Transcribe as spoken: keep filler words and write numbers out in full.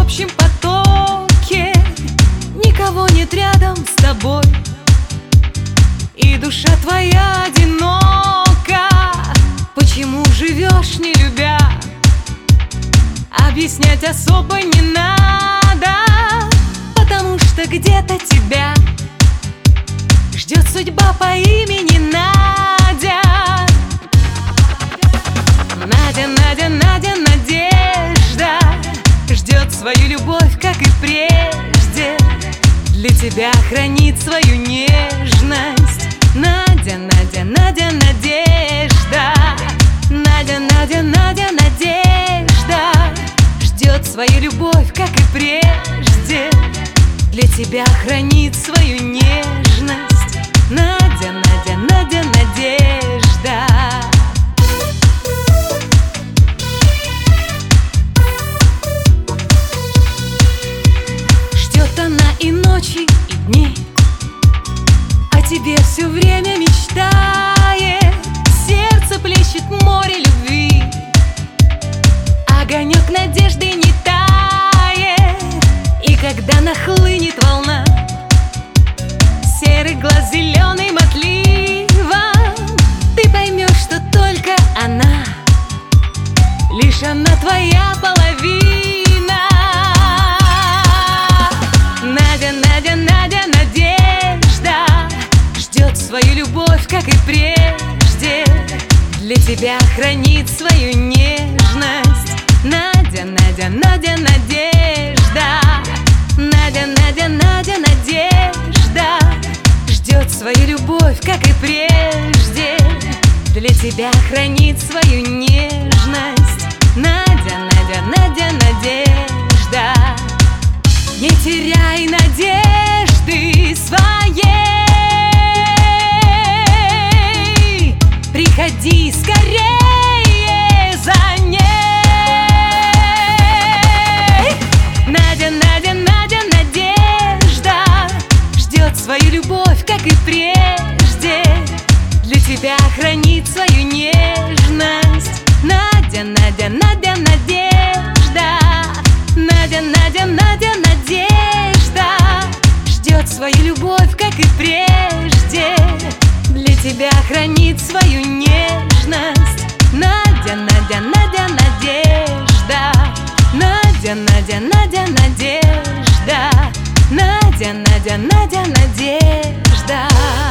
общем потоке, никого нет рядом с тобой, и душа твоя одинока. Почему живешь, не любя? Объяснять особо не надо, потому что где-то тебя ждет судьба по имени Надя. Надя, Надя, Надя, надежда ждет свою любовь, как и прежде. Для тебя хранит свою нежность. Надя, Надя, Надя, надежда. Надя, Надя, Надя, надежда ждет свою любовь, как и прежде. Для тебя хранит свою нежность. Надя, Надя, Надя, надежда. Ждет она и ночи, и дней, о тебе все время мечтает. Сердце плещет море любви, огонек надежды не тает. И когда нахлынет волна, серый глаз зеленым отливом, ты поймешь, что только она, лишь она твоя половина. Надя, Надя, Надя, надежда ждет свою любовь, как и прежде. Для тебя хранит свою нежность. Надя, Надя, Надя, надежда. Надя, Надя, Надя, надежда ждет свою любовь, как и прежде. Для тебя хранит свою нежность. Надя, Надя, Надя, надежда. Не теряй надежды своей, приходи скорее за ней. Надя, Надя, Надя, надежда ждет свою любовь, как и прежде. Для тебя хранит свою нежность. Надя, Надя, Надя, надежда. Надя, Надя, Надя, надежда ждет свою любовь, как и прежде. Для тебя хранит свою нежность. Надя, Надя, Надя, надежда. Надя, Надя, Надя, надежда. Надя, Надя, Надя, надежда.